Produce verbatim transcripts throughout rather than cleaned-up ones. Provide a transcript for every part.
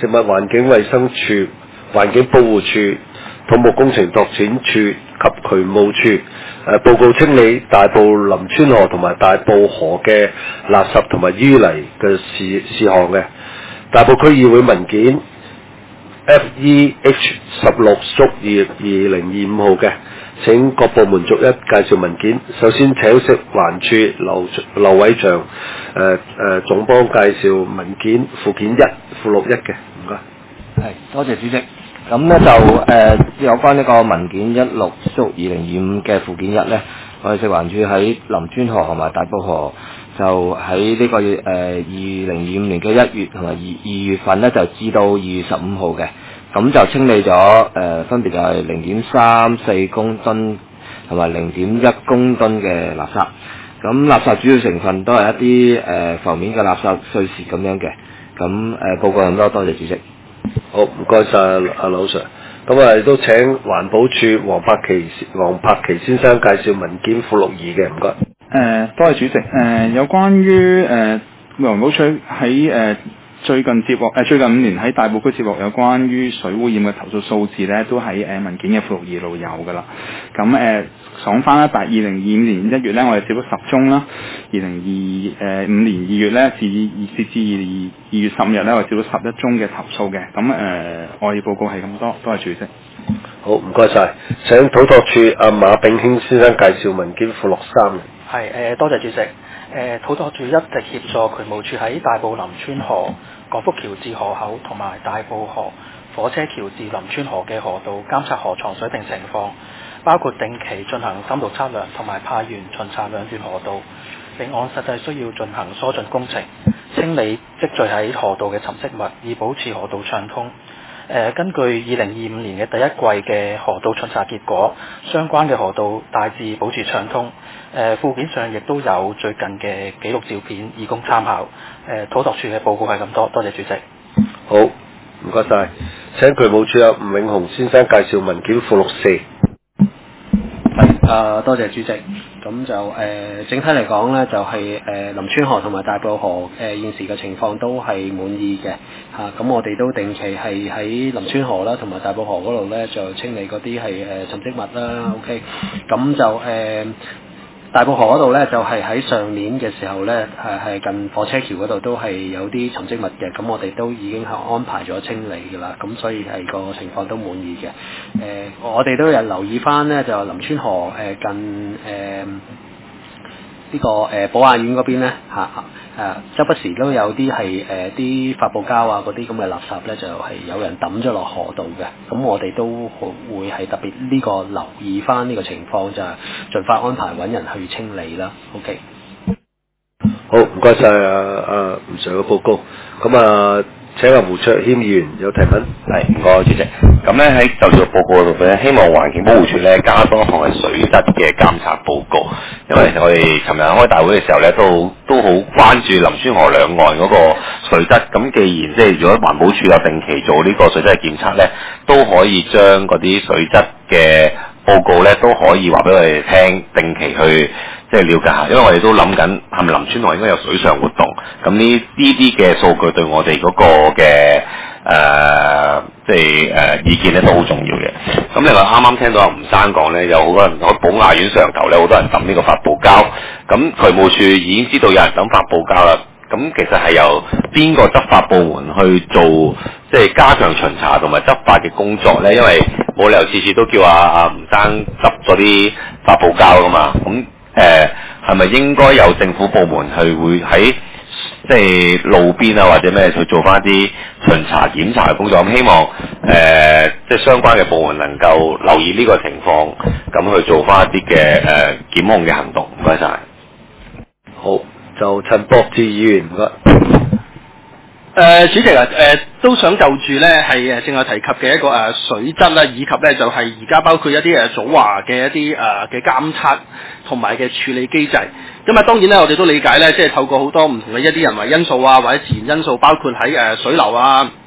食物環境衛生署、環境保護署、土木工程拓展署及渠務處誒、呃、報告清理大埔林村河同埋大埔河嘅垃圾同埋淤泥嘅事事項嘅。大埔區議會文件 F E H 十六屬二二零二五號嘅，請各部門逐一介紹文件。首先請食環署劉劉偉祥誒誒總幫介紹文件附件一附錄一嘅，唔該。 係，多謝主席。咁咧就誒、呃、有關呢個文件一六屬二零二五嘅附件一咧，我哋食環署喺林村河同埋大埔河就喺呢個月誒二零二五年嘅一月同埋二二月份咧，就至到二月十五號嘅，咁就清理咗誒、呃、分別就係零點三四公噸同埋零點一公噸嘅垃圾。咁垃圾主要成分都係一啲誒、呃、浮面嘅垃圾碎屑咁樣嘅。咁誒、呃、報告咁多，多謝主席。 好，唔該晒阿劉 Sir。咁啊，亦都請環保署黃柏奇黃柏奇先生介紹文件附錄二嘅，唔該。誒、 呃，多謝主席。誒、呃，有關於誒環保署喺誒最近接獲誒、呃、最近五年喺大埔區接獲有關於水污染嘅投訴數字咧，都喺誒、呃、文件嘅附錄二度有㗎啦。咁誒講翻啦，但二零二五年一月咧，我哋接咗十宗啦；二零二誒五年二月咧，至至至二二月十五日咧，我哋接咗十一宗嘅投訴嘅。咁誒、呃，我哋報告係咁多，多謝主席。 好，唔該晒。請土拓署阿馬炳興先生介紹文件附錄三。 係誒、呃，多謝主席。誒、呃，土拓署一直協助渠務署喺大埔林村河、廣福橋至河口同埋大埔河火車橋至林村河嘅河道監察河床水平情況，包括定期進行深度測量同埋派員巡查兩段河道，並按實際需要進行疏浚工程，清理積聚喺河道嘅沉積物，以保持河道暢通。誒、呃，根據二零二五年嘅第一季嘅河道巡查結果，相關嘅河道大致保持暢通。誒、呃，附件上亦都有最近嘅紀錄照片，以供參考。誒、呃，土拓署嘅報告係咁多，多謝主席。 好，唔該晒。請渠務署阿吳永雄先生介紹文件附錄四。 係，啊多謝主席。咁就誒、呃、整體嚟講咧，就係、是、誒、呃、林村河同埋大埔河誒、呃、現時嘅情況都係滿意嘅嚇。咁、啊、我哋都定期係喺林村河啦同埋大埔河嗰度咧，就清理嗰啲係誒沉積物啦。OK，咁就誒。呃大埔河嗰度咧，就係、是、喺上年嘅時候咧，係係近火車橋嗰度都係有啲沉積物嘅，咁我哋都已經係安排咗清理㗎啦，咁所以係個情況都滿意嘅。誒、呃，我哋都有留意翻咧，就林村河誒、呃、近誒呢、呃這個誒寶雅苑嗰邊咧嚇誒，周不時都有啲係誒啲發泡膠啊嗰啲咁嘅垃圾咧，就係、是、有人抌咗落河道嘅，咁我哋都會係特別呢個留意翻呢個情況，就係盡快安排揾人去清理啦。OK。 好，唔該晒啊啊吳 Sir 嘅報告。咁啊，請阿胡卓謙議員有提問。 係，唔該主席。咁咧喺就住個報告度咧，希望環境保護署咧加多一項係水質嘅監察報告，因為我哋尋日開大會嘅時候咧，都都好關注林村河兩岸嗰個水質。咁既然即係如果環保署有定期做呢個水質嘅檢測咧，都可以將嗰啲水質嘅報告咧都可以話俾我哋聽，定期去即係了解下，因為我哋都諗緊係咪林村河應該有水上活動，咁呢呢啲嘅數據對我哋嗰個嘅誒即係誒意見咧都好重要嘅。咁另外啱啱聽到阿吳生講咧，有好多人喺寶雅苑上頭咧，好多人抌呢個發泡膠，咁渠務署已經知道有人抌發泡膠啦。咁其實係由邊個執法部門去做，即係加強巡查同埋執法嘅工作咧？因為冇理由次次都叫阿阿吳生執咗啲發泡膠噶嘛。咁誒係咪應該有政府部門去會喺即係路邊啊或者咩去做翻啲巡查檢查嘅工作？咁希望誒、呃、即係相關嘅部門能夠留意呢個情況，咁去做翻一啲嘅誒檢控嘅行動。唔該晒。 好。就陳博志議員唔該。誒、 呃、主席啊，誒、呃、都想就住咧係誒正話提及嘅一個誒、呃、水質啦，以及咧就係而家包括一啲誒祖華嘅一啲誒嘅監測同埋嘅處理機制。咁啊當然咧，我哋都理解咧，即係透過好多唔同嘅一啲人為因素啊，或者自然因素，包括喺誒、呃、水流啊、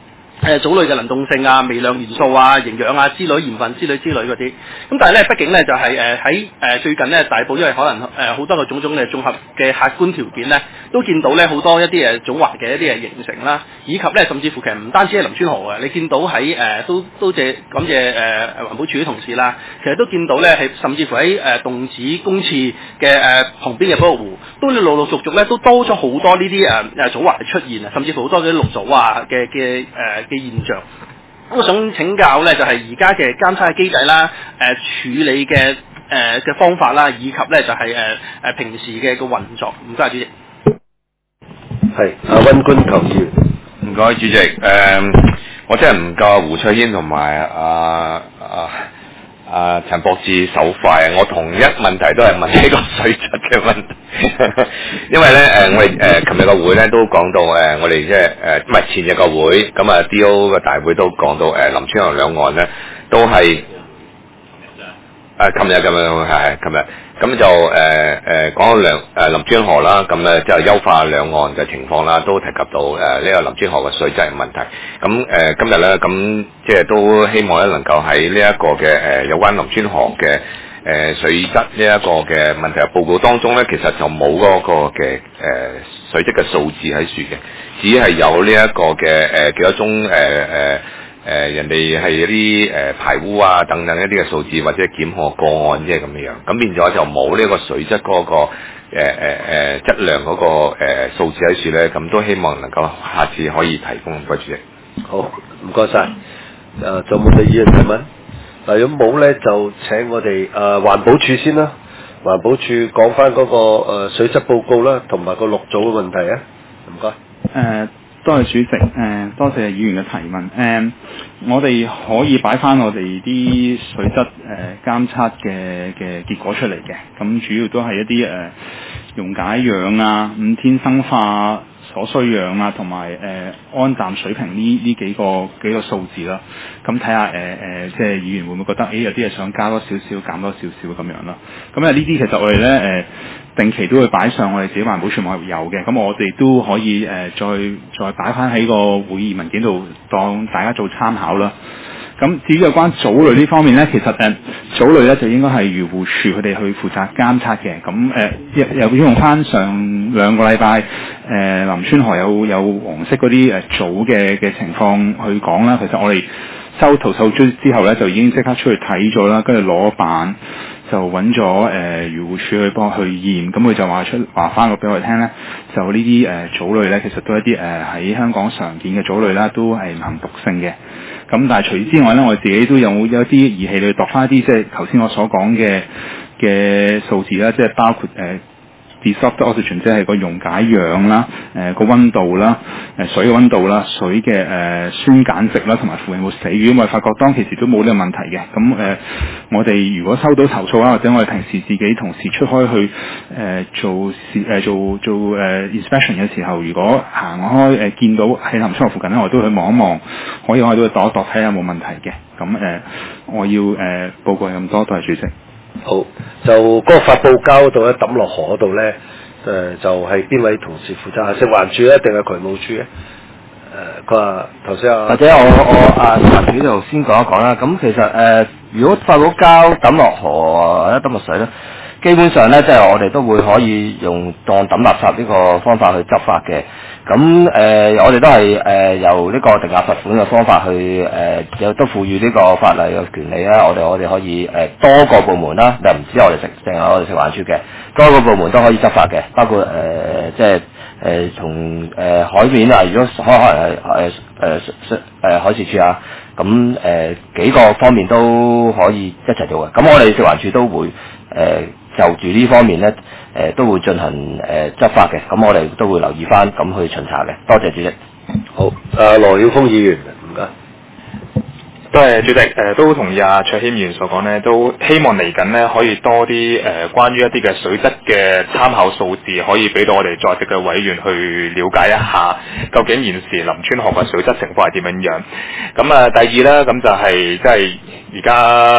誒藻類嘅能動性啊、微量元素啊、營養啊之類、鹽分之類之類嗰啲。咁但係咧，畢竟咧就係誒喺誒最近咧大埔，因為可能誒好、呃、多個種種嘅綜合嘅客觀條件咧，都見到咧好多一啲誒藻華嘅一啲誒形成啦，以及咧甚至乎其實唔單止係林村河嘅，你見到喺誒、呃、都都謝感謝誒環保署啲同事啦，其實都見到咧係甚至乎喺誒洞子公廁嘅誒旁邊嘅保育湖，都陸陸續續咧都多咗好多呢啲誒誒藻華出現啊，甚至乎好多啲綠藻啊嘅嘅誒嘅現象。咁我想請教咧，就係而家嘅監測嘅機制啦，誒、呃、處理嘅誒嘅方法啦，以及咧就係誒誒平時嘅個運作。唔該，主席。 係阿溫君求議員。 唔該，主席。誒、呃，我真係唔夠胡卓軒同埋阿阿阿陳博智手快，我同一問題都係問呢個水質嘅問題，因為咧誒、呃、我哋誒琴日個會咧都講到誒、呃、我哋即係誒唔係前日個會，咁啊 D O 嘅大會都講到誒、呃、林村河兩岸咧都係誒琴日咁樣係琴日。咁就誒誒講到兩誒林村河啦，咁咧就優化兩岸嘅情況啦，都提及到誒呢、呃這個林村河嘅水質嘅問題。咁誒、呃、今日咧，咁即係都希望咧能夠喺呢一個嘅誒、呃、有關林村河嘅誒、呃、水質呢一個嘅問題嘅報告當中咧，其實就冇嗰個嘅誒、呃、水質嘅數字喺處嘅，只係有呢一個嘅誒幾多宗誒誒。呃誒、呃、人哋係一啲誒、呃、排污啊等等一啲嘅數字或者檢獲個案啫咁樣，咁變咗就冇呢個水質嗰、那個誒誒誒質量嗰、那個誒、呃、數字喺處咧，咁都希望能夠下次可以提供。唔該主席。 好，唔該晒。誒，仲有冇第議員提問？嗱，如果冇咧，就請我哋誒、呃、環保署先啦。環保署講翻嗰個、呃、水質報告啦，同埋個綠藻嘅問題啊。唔該。 誒、呃。多謝主席，誒、呃、多謝議員嘅提問。誒、呃，我哋可以擺翻我哋啲水質誒、呃、監測嘅嘅結果出嚟嘅。咁主要都係一啲誒、呃、溶解氧啊、五天生化所需氧啊，同埋誒安氮水平呢呢幾個幾個數字啦。咁睇下誒誒，即係議員會唔會覺得誒、欸、有啲嘢想加多少少、減多少少咁樣啦。咁啊呢啲其實我哋咧誒。呃定期都會擺上我哋自己環保署網頁有嘅，咁我哋都可以誒、呃、再再擺翻喺個會議文件度，當大家做參考啦。咁至於有關藻類呢方面咧，其實誒藻類咧就應該係漁護署佢哋去負責監測嘅。咁誒又又要用翻上兩個禮拜誒林村河有有黃色嗰啲誒藻嘅嘅情況去講啦。其實我哋收投訴之之後咧，就已經即刻出去睇咗啦，跟住攞板。就揾咗誒漁護署去幫去驗，咁佢就話出話翻個俾我哋聽咧，就呢啲誒藻類咧，其實都係一啲誒喺香港常見嘅藻類啦，都係唔含毒性嘅。咁但係除此之外咧，我哋自己都有有啲儀器去度翻一啲即係頭先我所講嘅嘅數字啦，即係包括誒。呃dissolved oxygen 即係個溶解氧啦，誒、呃、個溫度啦，誒、呃、水嘅溫度啦，水嘅誒、呃、酸鹼值啦，同埋附近有冇死魚，因為發覺當其時都冇呢個問題嘅。咁誒、呃，我哋如果收到投訴啦，或者我哋平時自己同事出開去誒、呃、做事誒、呃、做做誒、呃、inspection 嘅時候，如果行開誒、呃、見到喺林村河附近咧，我都去望一望，可以我哋都去度一度睇下有冇問題嘅。咁誒、呃，我要誒、呃、報告係咁多，多謝主席。 好，就嗰個發報膠嗰度咧，抌落河嗰度咧，誒、呃、就係、是、邊位同事負責？係食環署咧，定係渠務署咧？誒、呃，佢話頭先啊， 或者我我啊環署度先講一講啦。咁其實誒、呃，如果發報膠抌落河或者抌落水咧，基本上咧，即係我哋都會可以用當抌垃圾呢個方法去執法嘅。咁誒、呃，我哋都係誒、呃、由呢個定額罰款嘅方法去誒，有、呃、都賦予呢個法例嘅權利啦。我哋我哋可以誒、呃、多個部門啦，又唔知我哋食淨係我哋食環署嘅，多個部門都可以執法嘅，包括誒、呃、即係誒從誒海面啊，如果可可能係誒誒誒海事處啊，咁誒、呃、幾個方面都可以一齊做嘅。咁我哋食環署都會誒。呃就住呢方面咧，誒、呃、都會進行誒、呃、執法嘅，咁我哋都會留意翻，咁去巡查嘅。多謝主席。 好，誒羅曉峰議員，唔該。 多謝主席，誒、呃、都同意阿卓謙議員所講咧，都希望嚟緊咧可以多啲誒、呃、關於一啲嘅水質嘅參考數字，可以俾到我哋在席嘅委員去了解一下，究竟現時林村河嘅水質情況係點樣樣。咁啊，第二咧，咁就係即係而家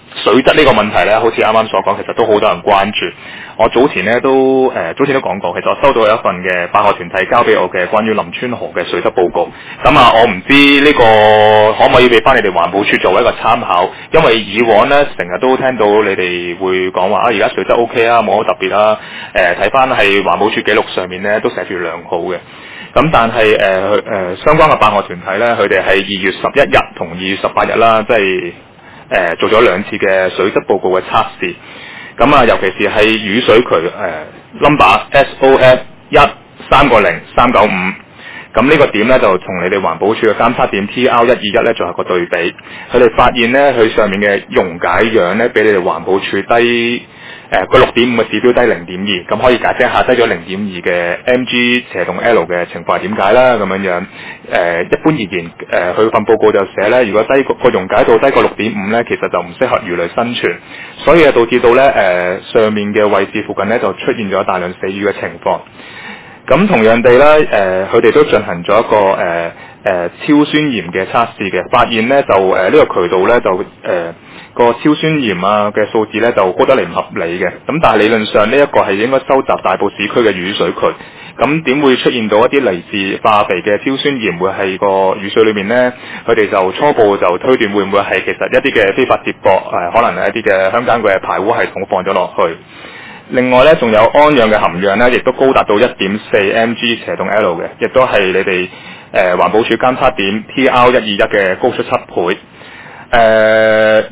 水質呢個問題咧，好似啱啱所講，其實都好多人關注。我早前咧都誒、呃、早前都講過，其實我收到一份嘅辦學團體交俾我嘅關於林村河嘅水質報告。咁啊，我唔知呢個可唔可以俾翻你哋環保署作為一個參考，因為以往咧成日都聽到你哋會講話啊，而家水質 O K 啊，冇好特別啦。誒睇翻係環保署記錄上面咧都寫住良好嘅。咁但係誒誒相關嘅辦學團體咧，佢哋係二月十一日同二月十八日啦，即係誒、呃、做咗兩次嘅水質報告嘅測試。咁啊，尤其是係雨水渠誒、呃、number S O F 一三個零三九五，咁呢個點咧就同你哋環保署嘅監測點 T R 一二一咧做一個對比，佢哋發現咧佢上面嘅溶解氧咧比你哋環保署低。誒個六點五嘅指標低零點二，咁可以解釋一下低咗零點二嘅 M G 斜動 L 嘅情況係點解啦？咁樣樣誒、呃、一般而言，誒、呃、佢份報告就寫咧，如果低個溶解度低過六點五咧，其實就唔適合魚類生存，所以啊導致到咧誒、呃、上面嘅位置附近咧就出現咗大量死魚嘅情況。咁同樣地咧，誒佢哋都進行咗一個誒誒、呃呃、超酸鹽嘅測試嘅，發現咧就誒呢、呃這個渠道咧就誒。呃個超酸鹽啊嘅數字咧就高得嚟唔合理嘅，咁但係理論上呢一個係應該收集大埔市區嘅雨水渠，咁點會出現到一啲嚟自化肥嘅超酸鹽會係個雨水裏面呢？佢哋就初步就推斷會唔會係其實一啲嘅非法接駁誒、呃，可能係一啲嘅鄉間嘅排污系統放咗落去。另外咧，仲有胺氧嘅含量咧，亦都高達到一點四 M G 斜動 L 嘅，亦都係你哋誒環保署監測點 T R 一二一嘅高出七倍。誒、呃。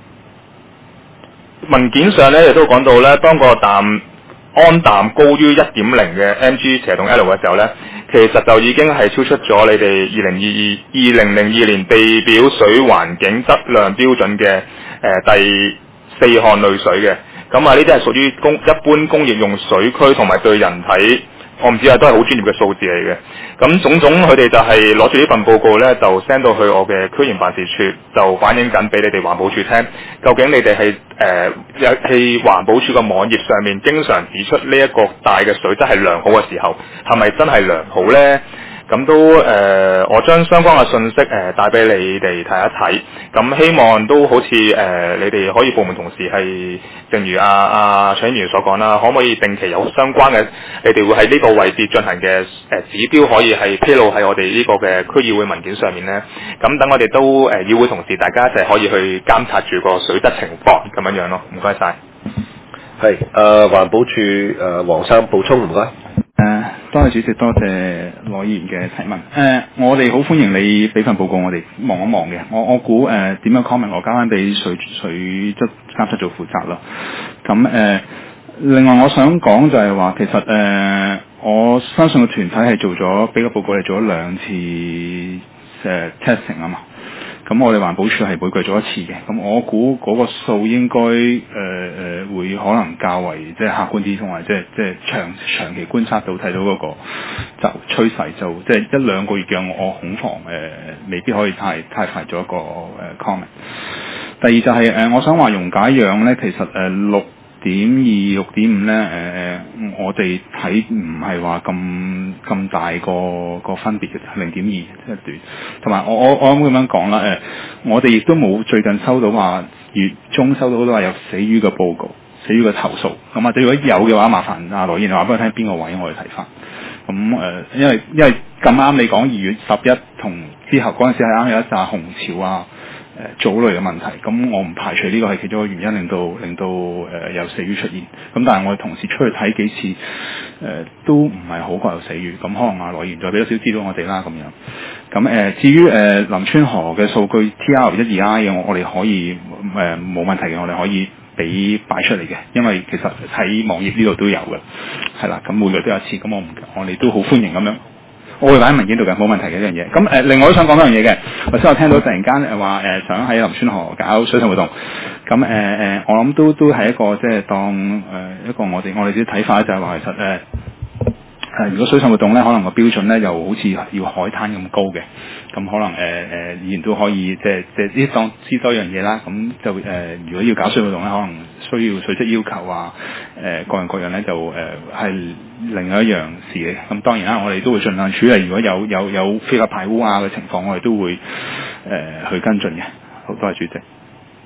文件上咧亦都講到咧，當個氮胺氮高於一點零嘅 M G 斜動 L 嘅時候咧，其實就已經係超出咗你哋二零二二二零零二年地表水環境質量標準嘅誒、呃、第四項類水嘅。咁啊，呢啲係屬於工一般工業用水區同埋對人體，我唔知啊，都係好專業嘅數字嚟嘅。咁種種佢哋就係攞住呢份報告咧，就 send 到去我嘅區議辦事處，就反映緊俾你哋環保署聽。究竟你哋係誒喺環保署嘅網頁上面經常指出呢一個大嘅水質係良好嘅時候，係咪真係良好咧？咁都誒、呃，我將相關嘅信息誒、呃、帶俾你哋睇一睇。咁希望都好似誒、呃，你哋可以部門同事係，正如阿阿蔣議員所講啦，可唔可以定期有相關嘅，你哋會喺呢個位置進行嘅誒、呃、指標，可以係披露喺我哋呢個嘅區議會文件上面咧？咁等我哋都誒、呃、議會同事大家一齊可以去監察住個水質情況咁樣樣咯。唔該晒。 係誒環保署誒黃生補充唔該。 誒、呃，多謝主席，多謝羅議員嘅提問。誒、呃，我哋好歡迎你俾份報告，我哋望一望嘅。我我估誒點樣 comment，我交翻俾水水質監測組負責啦。咁誒、呃，另外我想講就係話，其實誒、呃，我相信個團體係做咗俾個報告，係做咗兩次誒、呃、testing 啊嘛。咁我哋環保署係每個月做一次嘅，咁我估嗰個數應該誒誒、呃、會可能較為即係客觀啲，同埋即係即係長長期觀察到睇到嗰個就趨勢，就即係一兩個月嘅我恐防誒、呃、未必可以太太快做一個誒、呃、comment。第二就係、是、誒、呃、我想話溶解氧咧，其實誒六點二六點五咧誒我哋睇唔係話咁咁大個個分別嘅，零點二一段。同埋我我我諗咁樣講啦，誒、呃、我哋亦都冇最近收到話月中收到好多話有死魚嘅報告、死魚嘅投訴。咁或者如果有嘅話，麻煩阿羅議員話俾我聽邊個位我哋睇翻。咁誒、呃，因為因為咁啱你講二月十一同之後嗰陣時係啱有一紮紅潮啊。誒藻類嘅問題，咁我唔排除呢個係其中一個原因，令到令到誒、呃、有死魚出現。咁但係我哋同事出去睇幾次，誒、呃、都唔係好覺有死魚。咁可能阿羅議員再俾多少資料我哋啦，咁樣。咁誒、呃、至於誒、呃、林村河嘅數據 T R 一二 I 嘅，我我哋可以誒冇、呃、問題嘅，我哋可以俾擺出嚟嘅，因為其實喺網頁呢度都有嘅，係啦。咁每個月都有一次，咁我唔我哋都好歡迎咁樣。我會擺喺文件度嘅，冇問題嘅一樣嘢。咁誒、呃，另外都想講一樣嘢嘅。頭先我聽到突然間誒話誒想喺林村河搞水上活動。咁誒誒，我諗都都係一個即係當誒、呃、一個我哋我哋啲睇法就係話其實誒誒、呃，如果水上活動咧，可能個標準咧又好似要海灘咁高嘅。咁可能誒誒，議員都可以即係即係呢當知多樣嘢啦。咁就誒、呃，如果要搞水活動咧，可能需要水質要求啊，誒、呃、各樣各樣咧就誒係、呃、另外一樣事嘅。咁當然啦，我哋都會盡量處理。如果有有有非法排污啊嘅情況，我哋都會誒、呃、去跟進嘅。好多謝主席。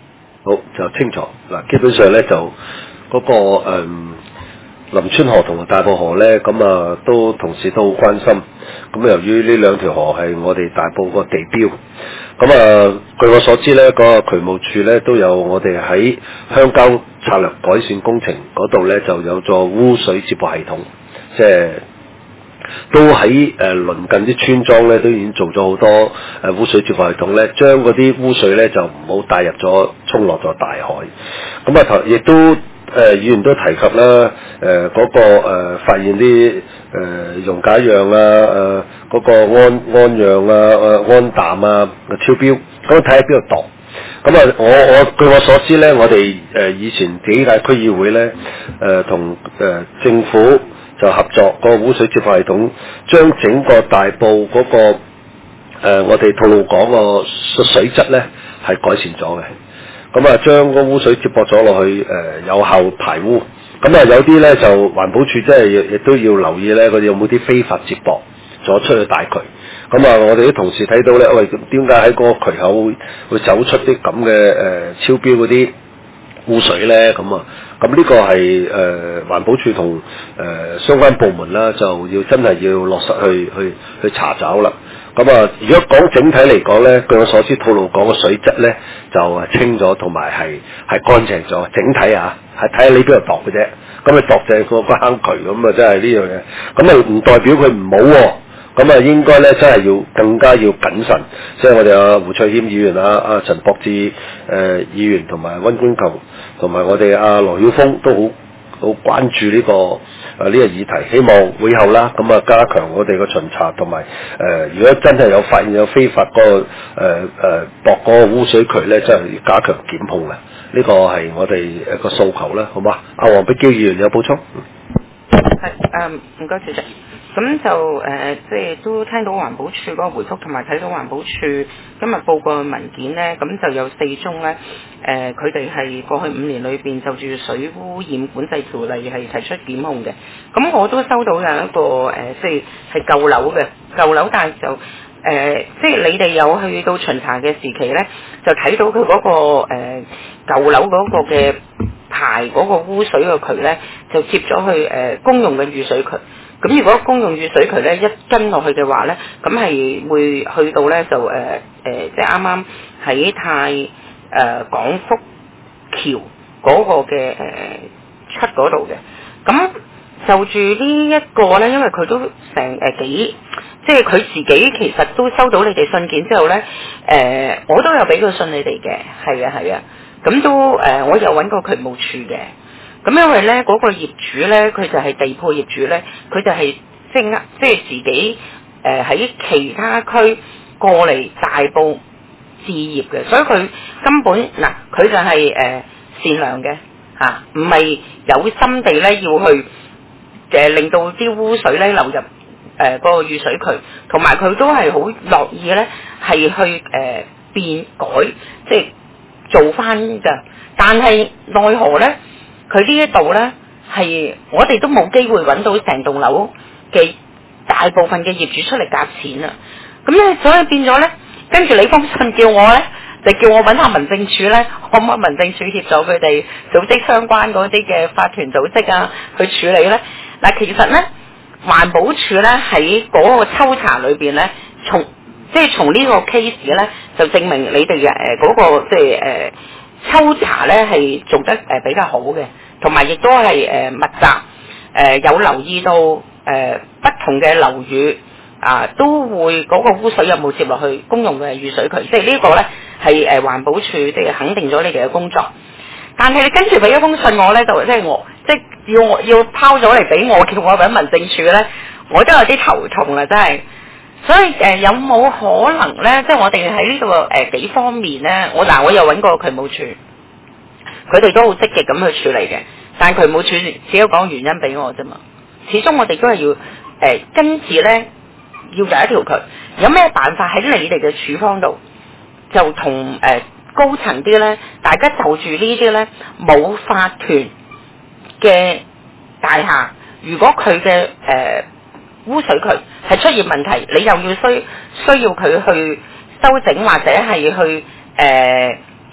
好就清楚嗱，基本上咧就嗰、個誒、嗯、林村河同埋大埔河咧，咁啊都同時都好關心。咁由於呢兩條河係我哋大埔個地標，咁啊據我所知咧，個渠務處咧都有我哋喺鄉郊策略改善工程嗰度咧就有咗污水接駁系統，即係都喺誒、呃、鄰近啲村莊咧都已經做咗好多誒、呃、污水接駁系統咧，將嗰啲污水咧就唔好帶入咗沖落咗大海。咁啊頭亦都誒、呃、議員都提及啦，誒、呃、嗰、那個誒、呃、發現啲誒、呃、溶解樣啊，誒、呃、嗰、那個胺胺樣啊、誒胺氮啊超標，咁睇下邊度度。咁啊，我我據我所知咧，我哋誒、呃、以前幾屆區議會咧誒同誒政府就合作個污水接駁系統，將整個大埔嗰、那個誒、呃、我哋吐露港個水質咧係改善咗嘅。咁啊，將個污水接駁咗落去誒、呃、有效排污。咁啊，有啲咧就環保署即係亦都要留意咧，佢哋有冇啲非法接駁咗出去大渠。咁啊，我哋啲同事睇到咧，喂，點解喺嗰個渠口會，會走出啲咁嘅誒超標嗰啲污水咧？咁啊，咁呢個係誒、呃、環保署同誒、呃、相關部門啦，就要真係要落實去去去查找啦。咁啊，如果講整體嚟講咧，據我所知，吐露港嘅水質咧就係清咗，同埋係係乾淨咗。整體啊，係睇下你邊度度嘅啫。咁你度就係個個坑渠咁啊，真係呢樣嘢。咁啊，唔代表佢唔好喎。咁啊，應該咧真係要更加要謹慎。即係我哋阿胡翠謙議員、啊、阿陳博志誒、呃、議員同埋溫官球同埋我哋阿羅曉峰都好好關注呢、這個誒呢、呃這個議題。希望會後啦，咁啊加強我哋嘅巡查同埋誒，如果真係有發現有非法嗰、那個誒誒駁嗰個污水渠咧，真係要加強檢控嘅。呢、這個係我哋誒個訴求啦，好嘛？阿黃碧嬌議員有補充？ 係誒，唔該主席。咁就誒、呃，即係都聽到環保署嗰個回覆，同埋睇到環保署今日報告嘅文件咧，咁就有四宗咧，誒佢哋係過去五年裏邊就住水污染管制條例係提出檢控嘅。咁我都收到有一個誒、呃，即係係舊樓嘅舊樓，但係就誒、呃，即係你哋有去到巡查嘅時期咧，就睇到佢嗰、嗰個誒、呃、舊樓嗰個嘅排嗰個污水嘅渠咧，就接咗去誒、呃、公用嘅雨水渠。咁如果公用雨水渠咧一跟落去嘅話咧，咁係會去到咧就誒誒、呃呃，即係啱啱喺太誒、呃、廣福橋嗰個嘅誒、呃、出嗰度嘅。咁就住呢一個咧，因為佢都成誒幾，即係佢自己其實都收到你哋信件之後咧，誒、呃、我都有俾個信你哋嘅，係啊係啊，咁都誒、呃、我有揾過渠務處嘅。咁因為咧嗰、那個業主咧，佢就係地鋪業主咧，佢就係即係即係自己誒喺、呃、其他區過嚟大埔置業嘅，所以佢根本嗱佢、呃、就係、是、誒、呃、善良嘅嚇，唔、啊、係有心地咧要去誒、呃、令到啲污水咧流入誒嗰、呃那個雨水渠，同埋佢都係好樂意咧係去誒、呃、變改即係做翻㗎，但係奈何咧？佢呢一度呢，係我哋都冇機會揾到成棟樓嘅大部分嘅業主出嚟夾錢啊！咁咧，所以變咗呢，跟住你封信叫我呢，就叫我揾下民政處呢，可唔可以民政處協助佢哋組織相關嗰啲嘅法團組織啊，去處理呢？嗱，其實呢，環保署呢喺嗰個抽查裏邊呢，從即係從呢個 case 呢，就證明你哋嘅誒嗰個即係誒。呃抽查咧係做得誒比較好嘅，同埋亦都係誒密集，誒有留意到誒不同嘅樓宇啊，都會嗰個污水有冇接落去公用嘅雨水渠，即係呢個咧係誒環保署即係肯定咗你哋嘅工作。但係你跟住俾一封信我咧，就即係我即係要我要拋咗嚟俾我，叫我揾民政處咧，我都有啲頭痛啦，真係。所以誒、呃、有冇可能咧？即係我哋喺呢個誒、呃、幾方面咧，我嗱我又揾過渠務處，佢哋都好積極咁去處理嘅。但係渠務處只有講原因俾我啫嘛。始終我哋都係要誒、呃、跟住咧要有一條渠，有咩辦法喺你哋嘅處方度就同誒、呃、高層啲咧，大家就住呢啲咧冇法團嘅大廈，如果佢嘅誒污水渠係出現問題，你又要需需要佢去修整或者係去誒、呃、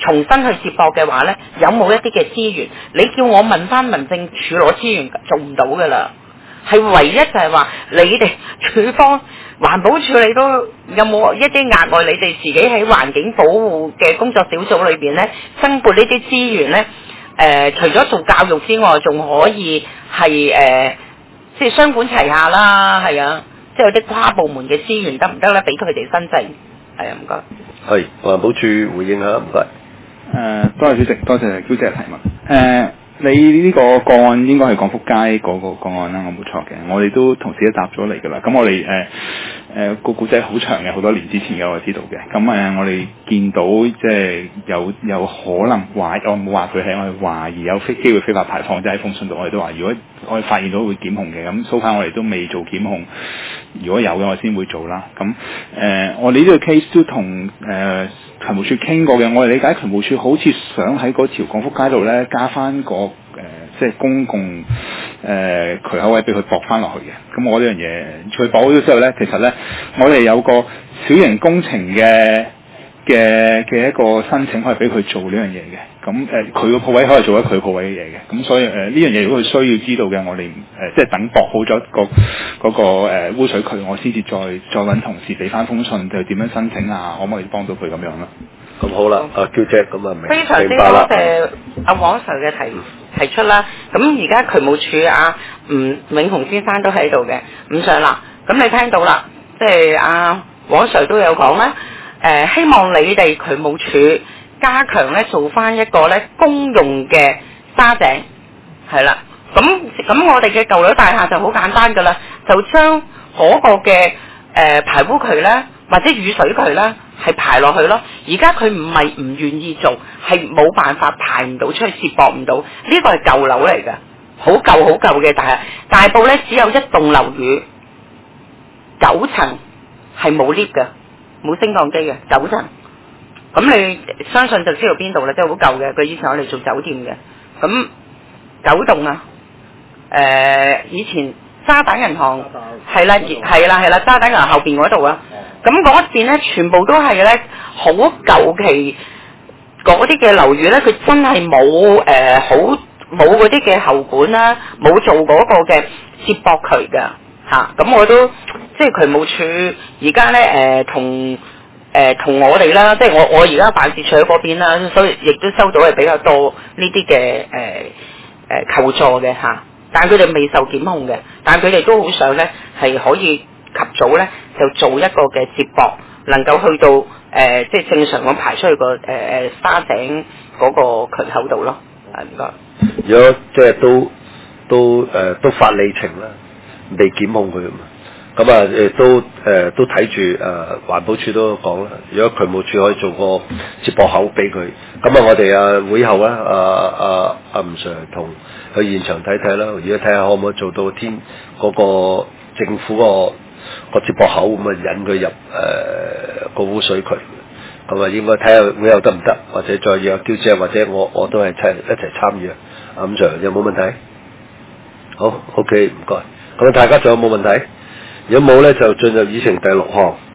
重新去接駁嘅話呢，有冇一啲嘅資源？你叫我問翻民政處攞資源，做唔到噶啦。係唯一就係話你哋處方環保署，你都有冇一啲額外？你哋自己喺環境保護嘅工作小組裏邊呢，增撥呢啲資源呢？誒、呃，除咗做教育之外，仲可以係誒、呃，即係雙管齊下啦，係啊，即係有啲跨部門嘅資源得唔得咧？俾佢哋申請，係啊，唔該。 係環保署回應下，唔該。 誒、呃，多謝主席，多謝嬌姐嘅提問。誒、呃。你呢個個案應該係廣福街嗰個個案啦，我冇錯嘅。我哋都同時都答咗嚟㗎啦。咁我哋誒誒個故仔好長嘅，好多年之前嘅我知道嘅。咁誒、呃、我哋見到即係有有可能懷，我冇話佢係我哋懷疑有非機會非法排放，即係喺封信度我哋都話，如果我哋發現到會檢控嘅。咁 so far 我哋都未做檢控，如果有嘅我先會做啦。咁誒、呃、我哋呢個 case 都同誒渠務署傾過嘅。我哋理解渠務署好似想喺嗰條廣福街度咧加翻個誒、呃、即係公共誒、呃、渠口位俾佢駁翻落去嘅。咁我呢樣嘢佢駁好咗之後咧，其實咧我哋有個小型工程嘅嘅嘅一個申請可以俾佢做呢樣嘢嘅。咁誒佢個鋪位可以做一佢鋪位嘅嘢嘅。咁所以誒呢樣嘢如果佢需要知道嘅，我哋誒、呃、即係等駁好咗個嗰、嗰個、呃、污水渠，我先至再再揾同事俾翻封信，就點樣申請啊？可唔可以幫到佢咁樣咯？ 咁好啦，阿嬌姐咁啊明非常之多謝阿黃 Sir 嘅提提出啦。咁而家渠務署阿吳永雄先生都喺度嘅，伍上啦。咁你聽到啦，即係阿黃 Sir 都有講啦。誒、呃，希望你哋渠務署加強咧做翻一個咧公用嘅沙井，係啦。咁咁我哋嘅舊樓大廈就好簡單噶啦，就將嗰個嘅誒、呃、排污渠咧或者雨水渠咧係排落去咯。而家佢唔係唔願意做，係冇辦法排唔到出去，接駁唔到。呢個係舊樓嚟㗎，好舊好舊嘅大廈。大埔咧只有一棟樓宇，九層係冇 lift 㗎，冇升降機嘅九層。咁你相信就知道邊度啦，即係好舊嘅。佢以前我哋做酒店嘅，咁九棟啊。誒、呃，以前渣打銀行係啦，係啦係啦，渣打銀行後邊嗰度啊。咁嗰邊咧，全部都係咧好舊期嗰啲嘅樓宇咧，佢真係冇誒好冇嗰啲嘅喉管啦，冇做嗰個嘅接駁渠㗎嚇。咁、啊、我都即係渠務署而家咧誒同誒同我哋啦，即係我我而家辦事處喺嗰邊啦，所以亦都收到係比較多呢啲嘅誒誒求助嘅嚇。啊但係佢哋未受檢控嘅，但係佢哋都好想咧係可以及早咧就做一個嘅接駁，能夠去到誒、呃、即係正常咁排出去個誒誒沙井嗰個渠口度咯。係唔該。 如果即係都都誒、呃、都發理情啦，未檢控佢啊嘛，咁啊誒都誒、呃、都睇住誒環保署都講啦，如果渠務署可以做個接駁口俾佢，咁啊我哋啊會後咧啊啊阿吳 Sir 同去現場睇睇啦，如果睇下可唔可以做到天嗰、那個政府個個接駁口咁啊引佢入誒、呃、個污水渠，咁啊應該睇下會後得唔得，或者再約嬌姐或者我我都係一一齊參與啊。阿吳 Sir 有冇問題？好 OK 唔該，咁大家仲有冇問題？如果冇咧就進入議程第六項。